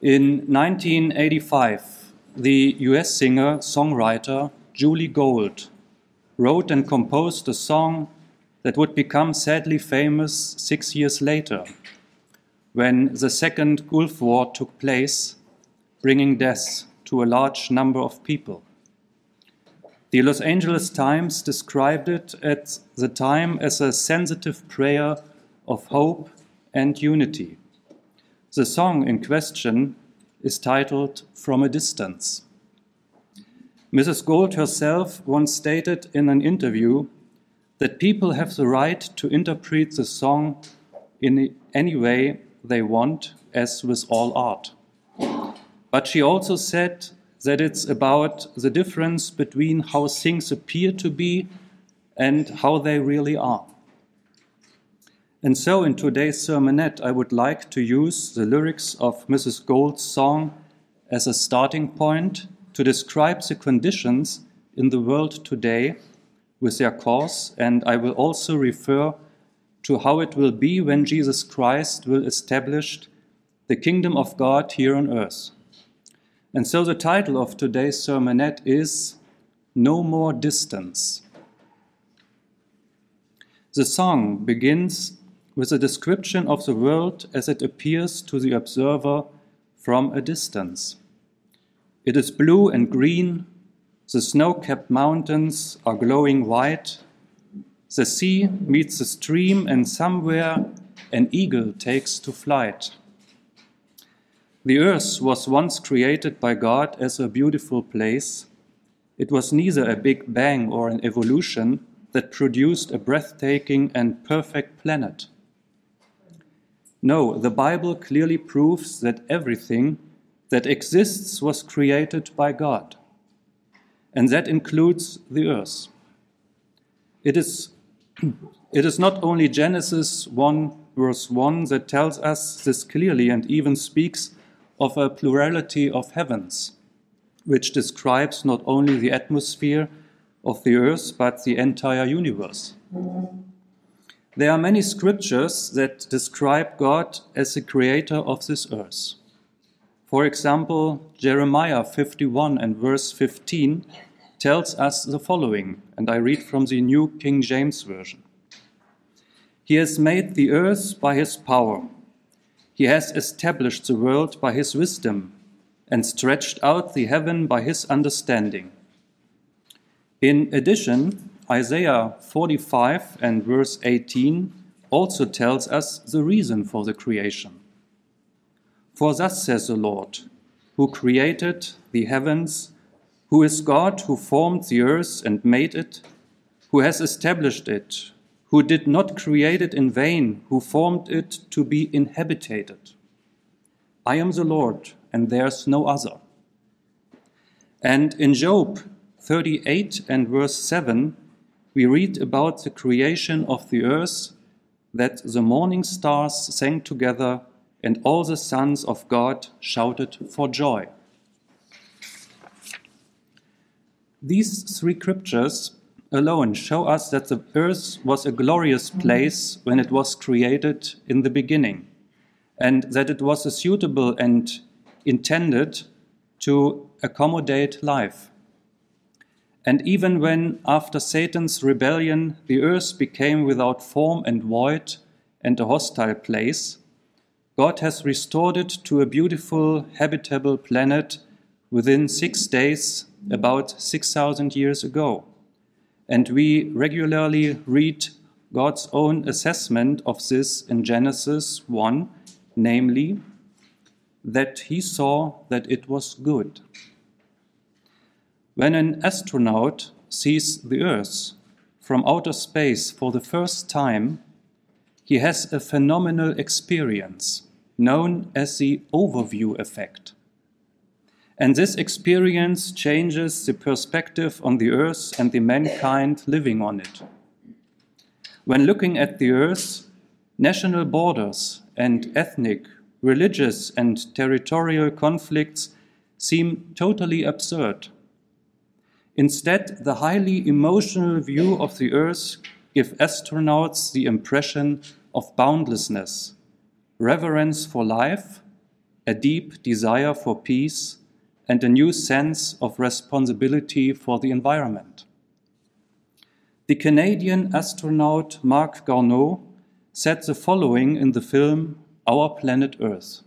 In 1985, the US singer-songwriter Julie Gold wrote and composed a song that would become sadly famous 6 years later, when the Second Gulf War took place, bringing death to a large number of people. The Los Angeles Times described it at the time as a sensitive prayer of hope and unity. The song in question is titled From a Distance. Mrs. Gold herself once stated in an interview that people have the right to interpret the song in any way they want, as with all art. But she also said that it's about the difference between how things appear to be and how they really are. And so in today's sermonette, I would like to use the lyrics of Mrs. Gold's song as a starting point to describe the conditions in the world today with their cause, and I will also refer to how it will be when Jesus Christ will establish the kingdom of God here on earth. And so the title of today's sermonette is No More Distance. The song begins with a description of the world as it appears to the observer from a distance. It is blue and green, the snow-capped mountains are glowing white, the sea meets the stream, and somewhere an eagle takes to flight. The earth was once created by God as a beautiful place. It was neither a big bang or an evolution that produced a breathtaking and perfect planet. No, the Bible clearly proves that everything that exists was created by God, and that includes the earth. It is not only Genesis 1 verse 1 that tells us this clearly and even speaks of a plurality of heavens, which describes not only the atmosphere of the earth but the entire universe. There are many scriptures that describe God as the creator of this earth. For example, Jeremiah 51 and verse 15 tells us the following, and I read from the New King James Version. He has made the earth by his power. He has established the world by his wisdom and stretched out the heaven by his understanding. In addition, Isaiah 45 and verse 18 also tells us the reason for the creation. For thus says the Lord, who created the heavens, who is God who formed the earth and made it, who has established it, who did not create it in vain, who formed it to be inhabited. I am the Lord, and there's no other. And in Job 38 and verse 7, we read about the creation of the earth, that the morning stars sang together and all the sons of God shouted for joy. These three scriptures alone show us that the earth was a glorious place when it was created in the beginning, and that it was suitable and intended to accommodate life. And even when, after Satan's rebellion, the earth became without form and void and a hostile place, God has restored it to a beautiful, habitable planet within 6 days, about 6,000 years ago. And we regularly read God's own assessment of this in Genesis 1, namely, that he saw that it was good. When an astronaut sees the Earth from outer space for the first time, he has a phenomenal experience known as the overview effect. And this experience changes the perspective on the Earth and the mankind living on it. When looking at the Earth, national borders and ethnic, religious, and territorial conflicts seem totally absurd. Instead, the highly emotional view of the Earth gives astronauts the impression of boundlessness, reverence for life, a deep desire for peace, and a new sense of responsibility for the environment. The Canadian astronaut Marc Garneau said the following in the film Our Planet Earth.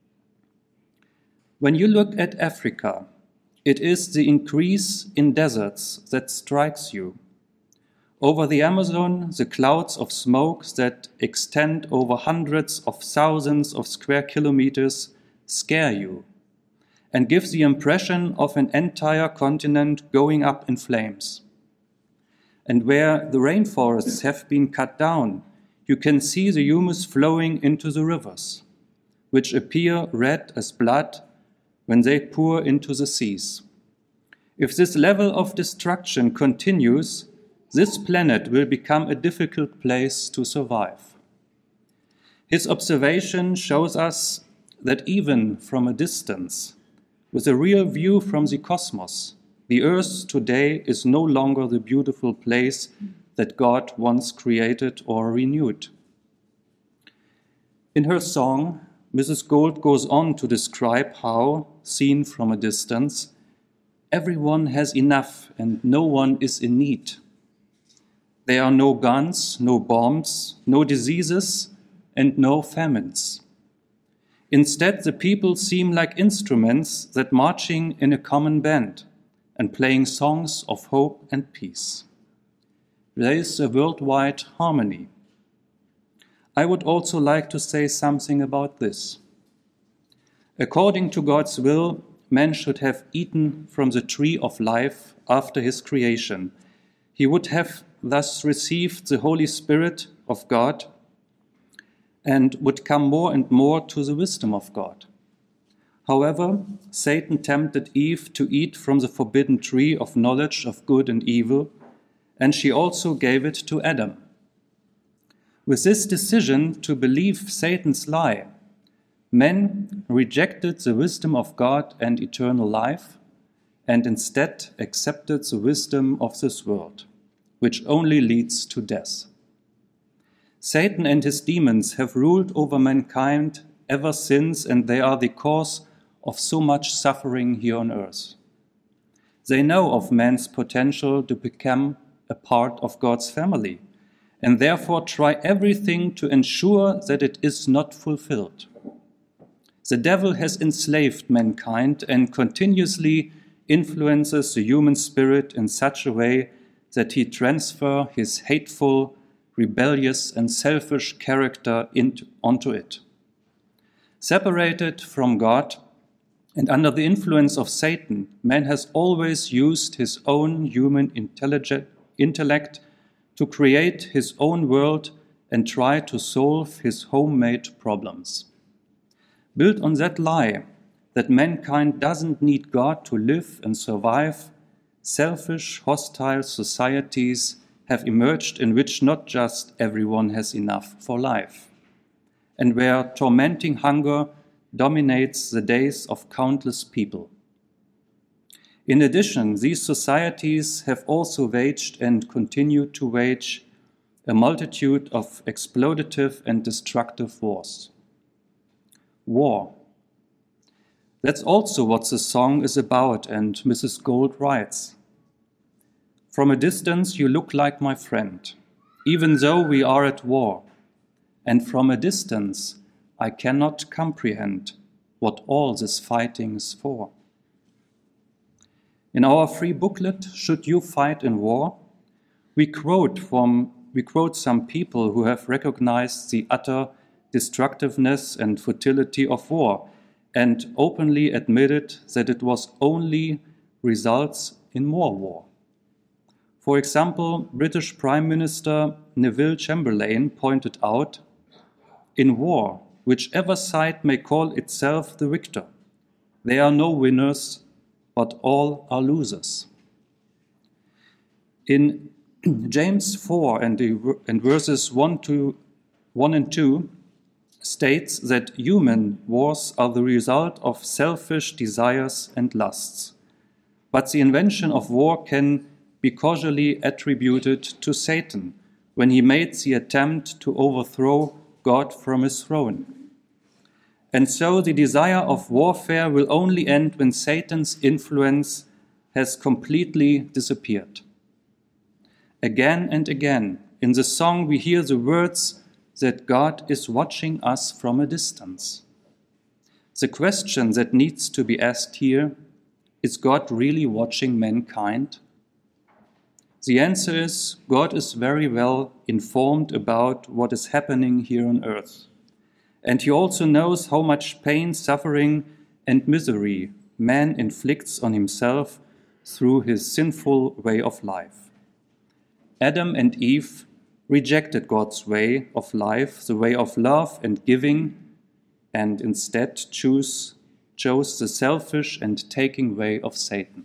When you look at Africa, it is the increase in deserts that strikes you. Over the Amazon, the clouds of smoke that extend over hundreds of thousands of square kilometers scare you and give the impression of an entire continent going up in flames. And where the rainforests have been cut down, you can see the humus flowing into the rivers, which appear red as blood when they pour into the seas. If this level of destruction continues, this planet will become a difficult place to survive. His observation shows us that even from a distance, with a real view from the cosmos, the Earth today is no longer the beautiful place that God once created or renewed. In her song, Mrs. Gold goes on to describe how, seen from a distance, everyone has enough and no one is in need. There are no guns, no bombs, no diseases, and no famines. Instead, the people seem like instruments that marching in a common band and playing songs of hope and peace. There is a worldwide harmony. I would also like to say something about this. According to God's will, man should have eaten from the tree of life after his creation. He would have thus received the Holy Spirit of God and would come more and more to the wisdom of God. However, Satan tempted Eve to eat from the forbidden tree of knowledge of good and evil, and she also gave it to Adam. With this decision to believe Satan's lie, men rejected the wisdom of God and eternal life, and instead accepted the wisdom of this world, which only leads to death. Satan and his demons have ruled over mankind ever since, and they are the cause of so much suffering here on earth. They know of man's potential to become a part of God's family, and therefore try everything to ensure that it is not fulfilled. The devil has enslaved mankind and continuously influences the human spirit in such a way that he transfers his hateful, rebellious, and selfish character onto it. Separated from God and under the influence of Satan, man has always used his own human intellect to create his own world and try to solve his homemade problems. Built on that lie that mankind doesn't need God to live and survive, selfish, hostile societies have emerged in which not just everyone has enough for life, and where tormenting hunger dominates the days of countless people. In addition, these societies have also waged and continue to wage a multitude of exploitative and destructive wars. War. That's also what the song is about, and Mrs. Gold writes, "From a distance you look like my friend, even though we are at war, and from a distance I cannot comprehend what all this fighting's for." In our free booklet, Should You Fight in War?, we quote some people who have recognized the utter destructiveness and futility of war and openly admitted that it was only results in more war. For example, British Prime Minister Neville Chamberlain pointed out, "In war, whichever side may call itself the victor, there are no winners, but all are losers." In James 4 and verses 1 and 2 states that human wars are the result of selfish desires and lusts. But the invention of war can be causally attributed to Satan when he made the attempt to overthrow God from his throne. And so the desire of warfare will only end when Satan's influence has completely disappeared. Again and again, in the song we hear the words that God is watching us from a distance. The question that needs to be asked here, is God really watching mankind? The answer is, God is very well informed about what is happening here on earth. And he also knows how much pain, suffering, and misery man inflicts on himself through his sinful way of life. Adam and Eve rejected God's way of life, the way of love and giving, and instead chose the selfish and taking way of Satan.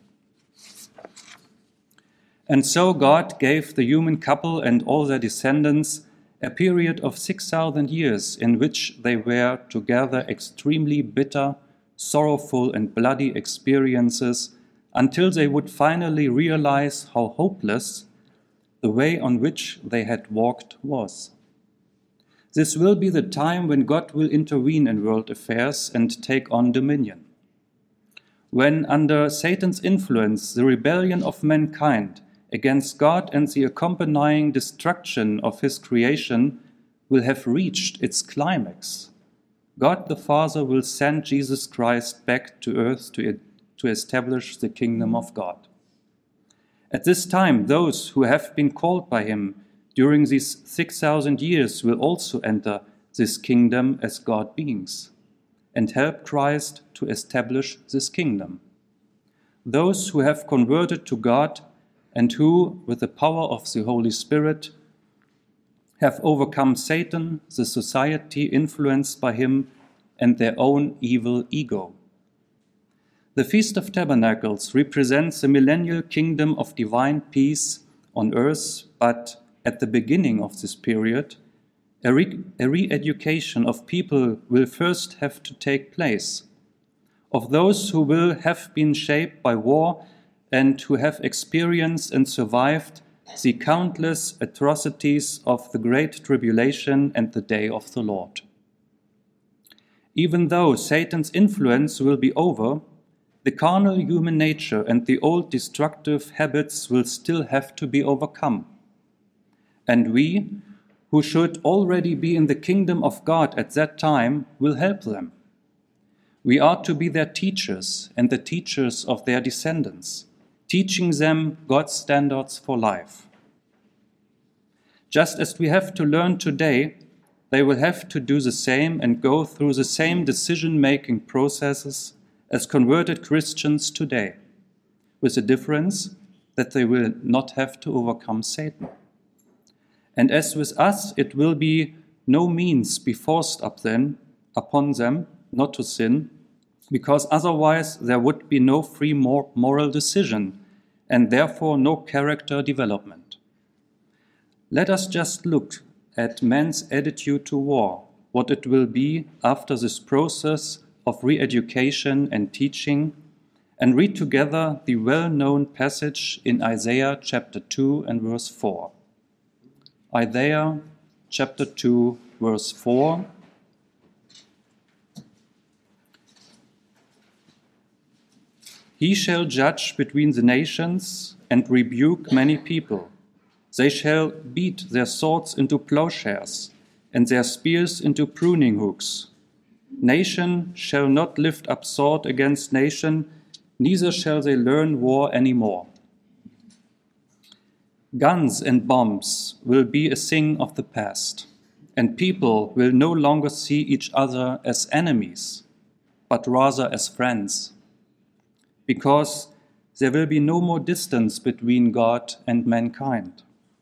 And so God gave the human couple and all their descendants a period of 6,000 years in which they were together extremely bitter, sorrowful, and bloody experiences until they would finally realize how hopeless the way on which they had walked was. This will be the time when God will intervene in world affairs and take on dominion. When, under Satan's influence, the rebellion of mankind against God and the accompanying destruction of his creation will have reached its climax, God the Father will send Jesus Christ back to earth to establish the kingdom of God. At this time, those who have been called by him during these 6,000 years will also enter this kingdom as God beings and help Christ to establish this kingdom. Those who have converted to God and who, with the power of the Holy Spirit, have overcome Satan, the society influenced by him, and their own evil ego. The Feast of Tabernacles represents the millennial kingdom of divine peace on earth, but at the beginning of this period, a re-education of people will first have to take place, of those who will have been shaped by war and who have experienced and survived the countless atrocities of the Great Tribulation and the Day of the Lord. Even though Satan's influence will be over, the carnal human nature and the old destructive habits will still have to be overcome. And we, who should already be in the kingdom of God at that time, will help them. We are to be their teachers and the teachers of their descendants, teaching them God's standards for life. Just as we have to learn today, they will have to do the same and go through the same decision-making processes as converted Christians today, with the difference that they will not have to overcome Satan. And as with us, it will be no means be forced upon them not to sin, because otherwise there would be no free moral decision and therefore no character development. Let us just look at man's attitude to war, what it will be after this process of re-education and teaching, and read together the well-known passage in Isaiah chapter 2 and verse 4. Isaiah chapter 2, verse 4. He shall judge between the nations and rebuke many people. They shall beat their swords into plowshares and their spears into pruning hooks. Nation shall not lift up sword against nation, neither shall they learn war any more. Guns and bombs will be a thing of the past, and people will no longer see each other as enemies, but rather as friends, because there will be no more distance between God and mankind.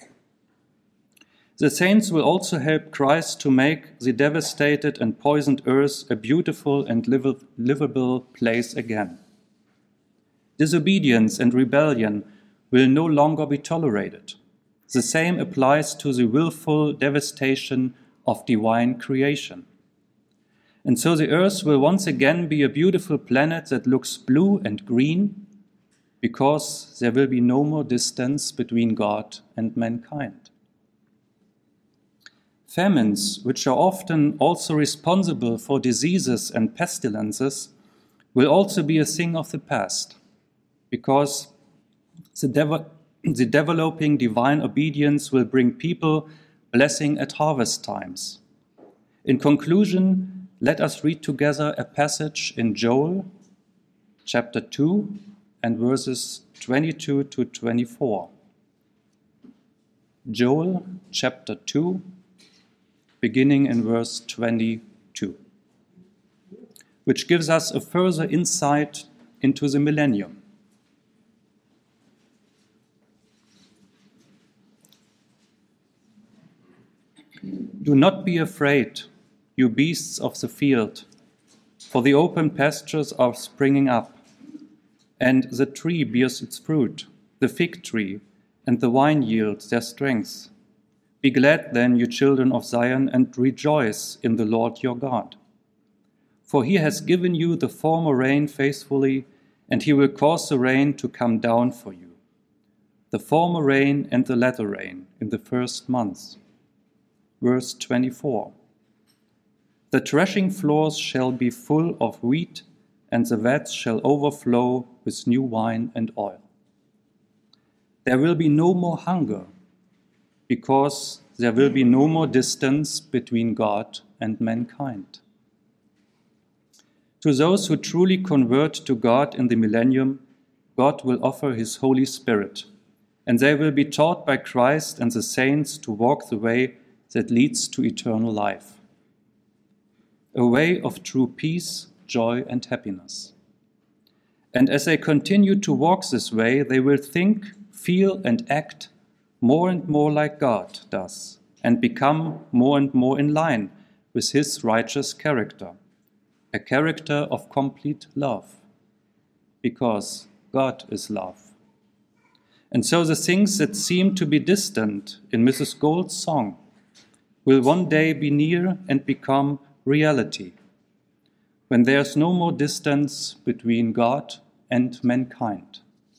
The saints will also help Christ to make the devastated and poisoned earth a beautiful and livable place again. Disobedience and rebellion will no longer be tolerated. The same applies to the willful devastation of divine creation. And so the earth will once again be a beautiful planet that looks blue and green, because there will be no more distance between God and mankind. Famines, which are often also responsible for diseases and pestilences, will also be a thing of the past, because the developing divine obedience will bring people blessing at harvest times. In conclusion, let us read together a passage in Joel chapter 2 and verses 22 to 24. Joel chapter 2, beginning in verse 22, which gives us a further insight into the millennium. Do not be afraid, you beasts of the field, for the open pastures are springing up, and the tree bears its fruit, the fig tree and the vine yields their strength. Be glad then, you children of Zion, and rejoice in the Lord your God. For he has given you the former rain faithfully, and he will cause the rain to come down for you, the former rain and the latter rain in the first month. Verse 24. The threshing floors shall be full of wheat, and the vats shall overflow with new wine and oil. There will be no more hunger, because there will be no more distance between God and mankind. To those who truly convert to God in the millennium, God will offer his Holy Spirit, and they will be taught by Christ and the saints to walk the way that leads to eternal life, a way of true peace, joy, and happiness. And as they continue to walk this way, they will think, feel, and act more and more like God does, and become more and more in line with his righteous character, a character of complete love, because God is love. And so the things that seem to be distant in Mrs. Gold's song will one day be near and become reality, when there's no more distance between God and mankind.